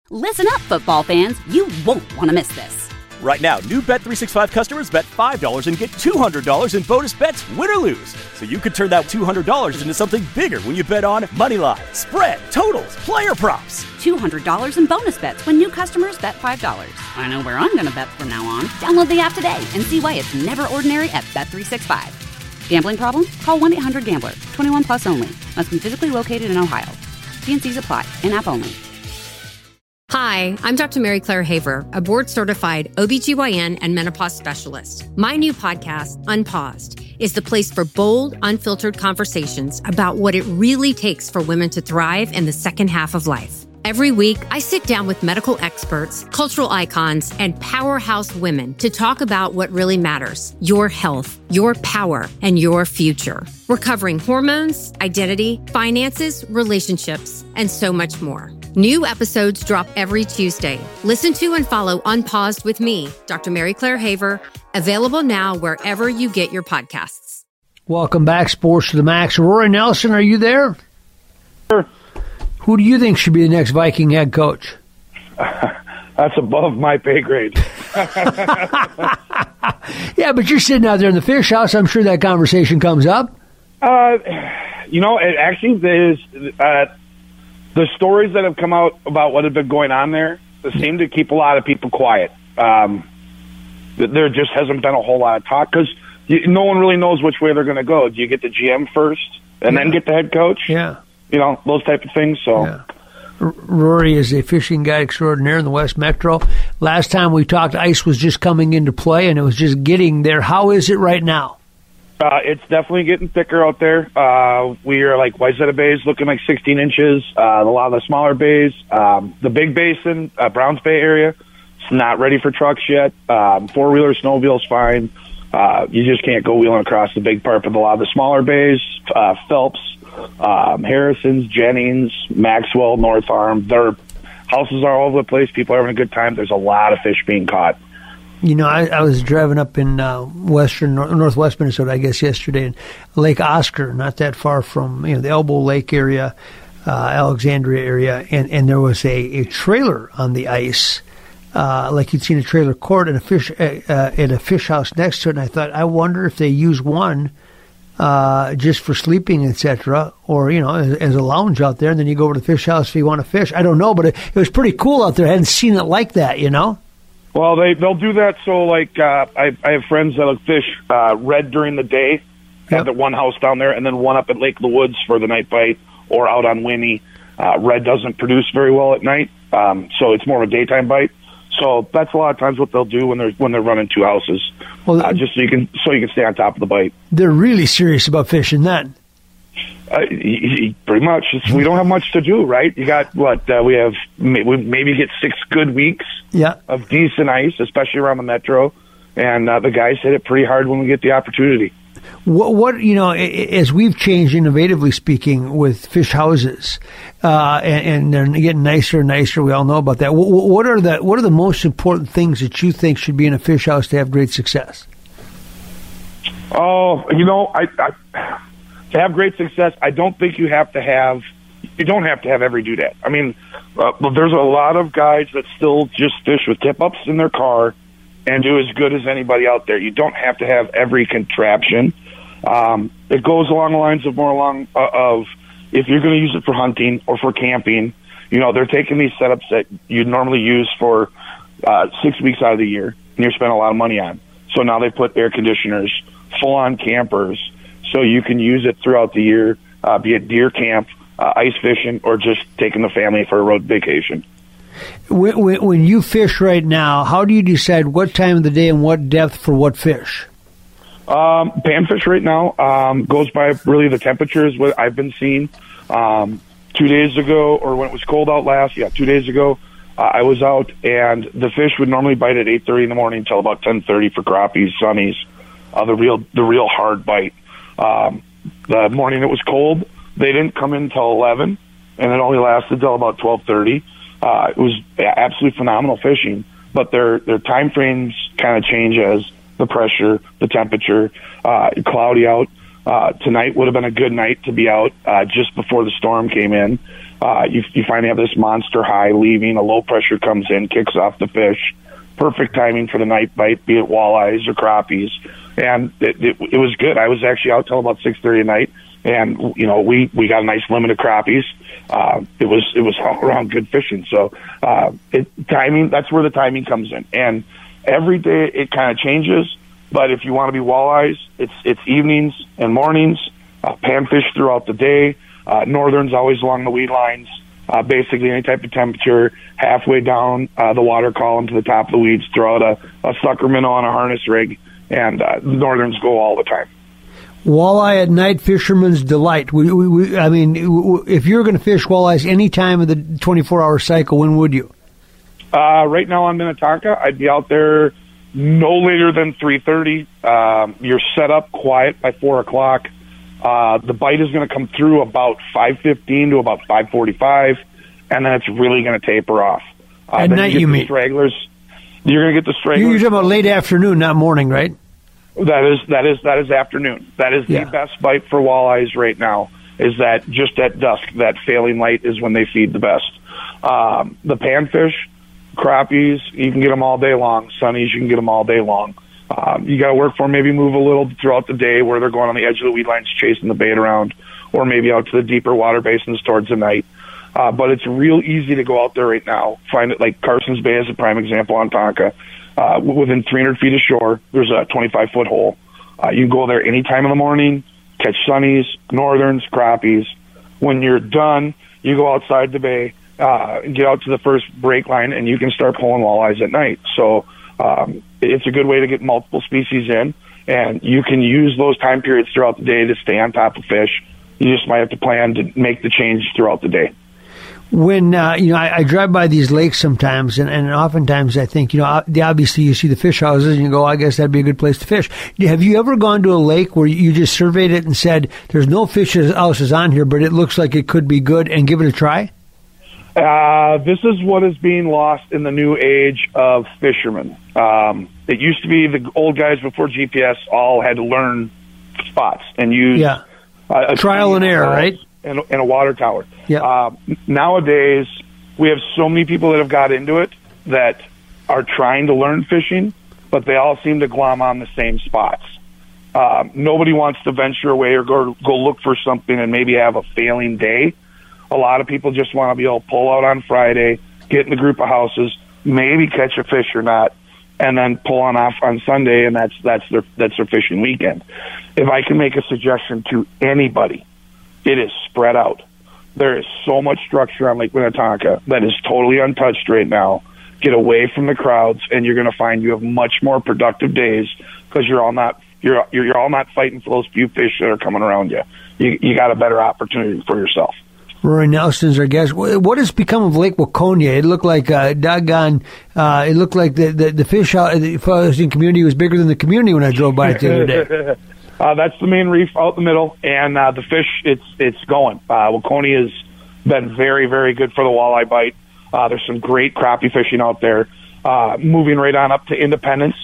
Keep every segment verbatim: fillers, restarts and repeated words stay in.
Listen up, football fans. You won't want to miss this. Right now, new Bet three sixty-five customers bet five dollars and get two hundred dollars in bonus bets, win or lose. So you could turn that two hundred dollars into something bigger when you bet on moneyline, spread, totals, player props. two hundred dollars in bonus bets when new customers bet five dollars. I know where I'm going to bet from now on. Download the app today and see why it's never ordinary at Bet three sixty-five. Gambling problem? Call one eight hundred gambler. twenty-one plus only. Must be physically located in Ohio. T N Cs apply. In-app only. Hi, I'm Doctor Mary Claire Haver, a board-certified O B G Y N and menopause specialist. My new podcast, Unpaused, is the place for bold, unfiltered conversations about what it really takes for women to thrive in the second half of life. Every week, I sit down with medical experts, cultural icons, and powerhouse women to talk about what really matters: your health, your power, and your future. We're covering hormones, identity, finances, relationships, and so much more. New episodes drop every Tuesday. Listen to and follow Unpaused with me, Doctor Mary Claire Haver, available now wherever you get your podcasts. Welcome back, Sports to the Max. Rory Nelson, are you there? Sure. Who do you think should be the next Viking head coach? That's above my pay grade. Yeah, but you're sitting out there in the fish house. I'm sure that conversation comes up. Uh, you know, it actually is. Uh, the stories that have come out about what had been going on there seem to keep a lot of people quiet. Um, there just hasn't been a whole lot of talk because no one really knows which way they're going to go. Do you get the G M first and yeah. then get the head coach? Yeah. You know, those type of things. So, yeah. R- Rory is a fishing guide extraordinaire in the West Metro. Last time we talked, ice was just coming into play, and it was just getting there. How is it right now? Uh, it's definitely getting thicker out there. Uh, we are like Wayzata Bay is looking like sixteen inches. Uh, a lot of the smaller bays, um, the big basin, uh, Browns Bay area, it's not ready for trucks yet. Um, four wheeler, snowmobile's fine. Uh, you just can't go wheeling across the big part, but a lot of the smaller bays, uh, Phelps, um, Harrison's, Jennings, Maxwell, North Arm, their houses are all over the place. People are having a good time. There's a lot of fish being caught. You know, I, I was driving up in uh, western, northwest Minnesota, I guess, yesterday, in Lake Oscar, not that far from, you know, the Elbow Lake area, uh, Alexandria area, and, and there was a, a trailer on the ice, uh, like you'd seen a trailer court and a fish uh, uh, at a fish house next to it, and I thought, I wonder if they use one uh, just for sleeping, et cetera, or, you know, as, as a lounge out there, and then you go over to the fish house if you want to fish. I don't know, but it, it was pretty cool out there. I hadn't seen it like that, you know? Well, they, they'll do that so, like, uh, I, I have friends that'll fish uh, red during the day, have yep. the one house down there, and then one up at Lake of the Woods for the night bite, or out on Winnie. Uh, red doesn't produce very well at night, um, so it's more of a daytime bite. So that's a lot of times what they'll do when they're when they're running two houses, well, uh, just so you can so you can stay on top of the bite. They're really serious about fishing then. Uh, pretty much. It's, we don't have much to do, right? You got what? Uh, we have we maybe get six good weeks yeah. of decent ice, especially around the metro, and uh, the guys hit it pretty hard when we get the opportunity. What, what you know, as we've changed, innovatively speaking, with fish houses, uh, and, and they're getting nicer and nicer. We all know about that. What, what are the what are the most important things that you think should be in a fish house to have great success? Oh, you know, I. I To have great success, I don't think you have to have, you don't have to have every doodad. I mean, uh, well, there's a lot of guys that still just fish with tip-ups in their car and do as good as anybody out there. You don't have to have every contraption. Um, it goes along the lines of more along uh, of if you're going to use it for hunting or for camping, you know, they're taking these setups that you normally use for uh, six weeks out of the year and you're spending a lot of money on. So now they put air conditioners, full-on campers, so you can use it throughout the year, uh, be it deer camp, uh, ice fishing, or just taking the family for a road vacation. When, when, when you fish right now, how do you decide what time of the day and what depth for what fish? Um, panfish right now um, goes by really the temperatures, what I've been seeing. Um, two days ago, or when it was cold out last, yeah, two days ago, uh, I was out, and the fish would normally bite at eight thirty in the morning until about ten thirty for crappies, sunnies, uh, the real the real hard bite. Um, the morning it was cold, they didn't come in until eleven, and it only lasted until about twelve thirty. Uh, it was absolutely phenomenal fishing, but their their time frames kind of change as the pressure, the temperature, uh, cloudy out. Uh, tonight would have been a good night to be out uh, just before the storm came in. Uh, you, you finally have this monster high leaving, a low pressure comes in, kicks off the fish. Perfect timing for the night bite, be it walleyes or crappies. And it, it, it was good. I was actually out till about six thirty at night, and, you know, we, we got a nice limit of crappies. Uh, it was it was all around good fishing. So uh, it, timing, that's where the timing comes in. And every day it kind of changes, but if you want to be walleyes, it's it's evenings and mornings, uh, panfish throughout the day, uh, northerns always along the weed lines. Uh, basically, any type of temperature, halfway down uh, the water column to the top of the weeds, throw out a, a sucker minnow on a harness rig, and uh, northerns go all the time. Walleye at night, fisherman's delight. We, we, we, I mean, if you're going to fish walleyes any time of the twenty-four hour cycle, when would you? Uh, right now on Minnetonka, I'd be out there no later than three thirty. Um, you're set up quiet by four o'clock. Uh, the bite is going to come through about five fifteen to about five forty-five, and then it's really going to taper off. Uh, At night, you, you mean? Stragglers. You're going to get the stragglers. You're talking about late afternoon, not morning, right? That is that is that is afternoon. That is yeah. the best bite for walleyes right now. Is that just at dusk? That failing light is when they feed the best. Um, the panfish, crappies, you can get them all day long. Sunnies, you can get them all day long. Um, you got to work for them, maybe move a little throughout the day where they're going on the edge of the weed lines chasing the bait around, or maybe out to the deeper water basins towards the night. Uh, but it's real easy to go out there right now. Find it like Carson's Bay is a prime example on Tonka. Uh, within three hundred feet of shore, there's a twenty-five foot hole. Uh, you can go there any time in the morning, catch sunnies, northerns, crappies. When you're done, you go outside the bay, uh, and get out to the first break line, and you can start pulling walleyes at night. So um, it's a good way to get multiple species in, and you can use those time periods throughout the day to stay on top of fish. You just might have to plan to make the change throughout the day. When, uh, you know, I, I drive by these lakes sometimes, and, and oftentimes I think, you know, the, obviously you see the fish houses and you go, I guess that'd be a good place to fish. Have you ever gone to a lake where you just surveyed it and said, there's no fish houses on here, but it looks like it could be good, and give it a try? Uh, this is what is being lost in the new age of fishermen. Um, it used to be the old guys before G P S all had to learn spots and use yeah. uh, a trial and error, right? And, and a water tower. Yeah. Uh, nowadays, we have so many people that have got into it that are trying to learn fishing, but they all seem to glom on the same spots. Uh, nobody wants to venture away or go go look for something and maybe have a failing day. A lot of people just want to be able to pull out on Friday, get in a group of houses, maybe catch a fish or not, and then pull on off on Sunday, and that's that's their that's their fishing weekend. If I can make a suggestion to anybody, it is spread out. There is so much structure on Lake Minnetonka that is totally untouched right now. Get away from the crowds, and you're going to find you have much more productive days because you're all not you're you're all not fighting for those few fish that are coming around you. You you got a better opportunity for yourself. Rory Nelson's our guest. What has become of Lake Waconia? It looked like uh, doggone. Uh, it looked like the the, the fish out the fishing community was bigger than the community when I drove by it the other day. Uh, that's the main reef out in the middle, and uh, the fish, it's it's going. Uh, Waconia has been very, very good for the walleye bite. Uh, there's some great crappie fishing out there. Uh, moving right on up to Independence.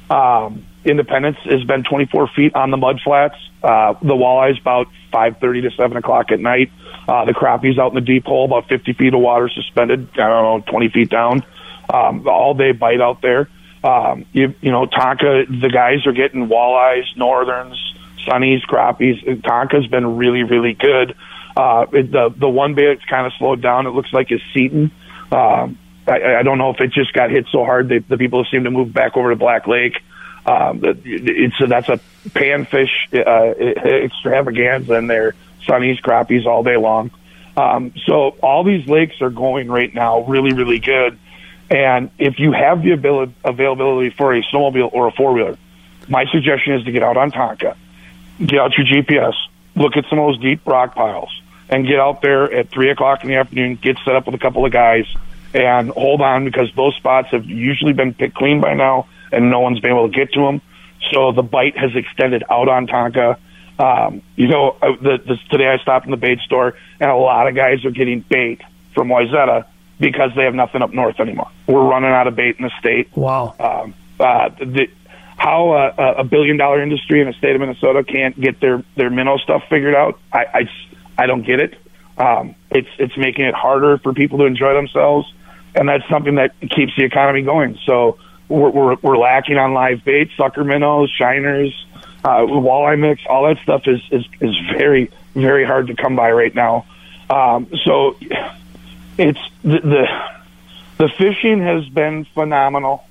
Um, Independence has been twenty-four feet on the mud flats. Uh, the walleye's about five thirty to seven o'clock at night. Uh, the crappie's out in the deep hole, about fifty feet of water suspended, I don't know, twenty feet down. Um, all day bite out there. Um, you, you know, Tonka, the guys are getting walleyes, northerns, sunnies, crappies. Tonka's been really, really good. Uh, it, the the one bay that's kind of slowed down, it looks like, is Seton. Um, I, I don't know if it just got hit so hard that the people seem to move back over to Black Lake. Um, it's a, that's a panfish uh, extravaganza in there. Sunnies, crappies all day long. Um, so all these lakes are going right now really, really good. And if you have the ability, availability for a snowmobile or a four-wheeler, my suggestion is to get out on Tonka, get out your G P S, look at some of those deep rock piles, and get out there at three o'clock in the afternoon, get set up with a couple of guys, and hold on, because those spots have usually been picked clean by now, and no one's been able to get to them. So the bite has extended out on Tonka. Um, you know, the, the, today I stopped in the bait store, and a lot of guys are getting bait from Wayzata because they have nothing up north anymore. We're running out of bait in the state. Wow. Um, uh, the, how a, a billion-dollar industry in the state of Minnesota can't get their, their minnow stuff figured out, I, I, I don't get it. Um, it's it's making it harder for people to enjoy themselves, and that's something that keeps the economy going. So we're we're, we're lacking on live bait, sucker minnows, shiners, uh, walleye mix. All that stuff is, is, is very, very hard to come by right now. Um, so it's the, the the fishing has been phenomenal,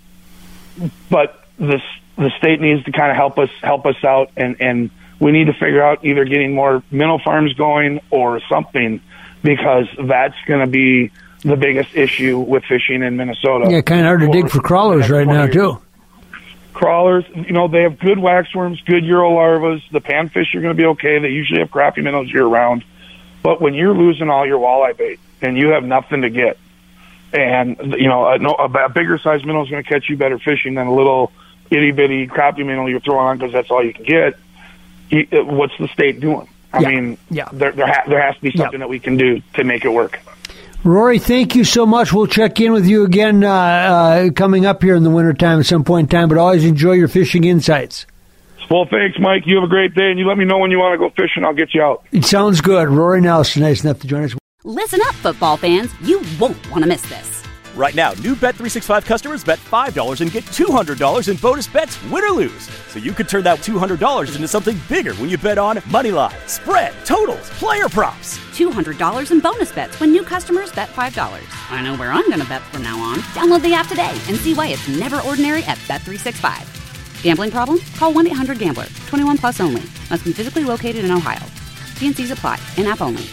but this the state needs to kind of help us help us out, and, and we need to figure out either getting more minnow farms going or something, because that's going to be the biggest issue with fishing in Minnesota. Yeah, kind of hard to dig for crawlers right now too. Crawlers, you know, they have good waxworms, good Euro larvas. The panfish are going to be okay. They usually have crappie minnows year round. But when you're losing all your walleye bait and you have nothing to get, and, you know, a, a bigger size minnow is going to catch you better fishing than a little itty-bitty crappie minnow you're throwing on because that's all you can get, you, what's the state doing? I yeah. mean, yeah. there there, ha- there has to be something yeah. that we can do to make it work. Rory, thank you so much. We'll check in with you again uh, uh, coming up here in the wintertime at some point in time, but always enjoy your fishing insights. Well, thanks, Mike. You have a great day, and you let me know when you want to go fishing. I'll get you out. It sounds good. Rory Nelson, nice enough to join us. Listen up, football fans. You won't want to miss this. Right now, new Bet three sixty-five customers bet five dollars and get two hundred dollars in bonus bets, win or lose. So you could turn that two hundred dollars into something bigger when you bet on moneyline, spread, totals, player props. two hundred dollars in bonus bets when new customers bet five dollars. I know where I'm going to bet from now on. Download the app today and see why it's never ordinary at Bet three sixty-five. Gambling problem? Call one eight hundred gambler. twenty-one plus only. Must be physically located in Ohio. T and C's apply. In-app only.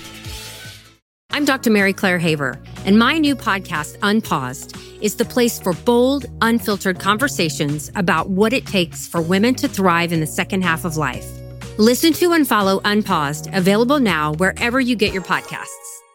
I'm Doctor Mary Claire Haver, and my new podcast, Unpaused, is the place for bold, unfiltered conversations about what it takes for women to thrive in the second half of life. Listen to and follow Unpaused, available now wherever you get your podcasts.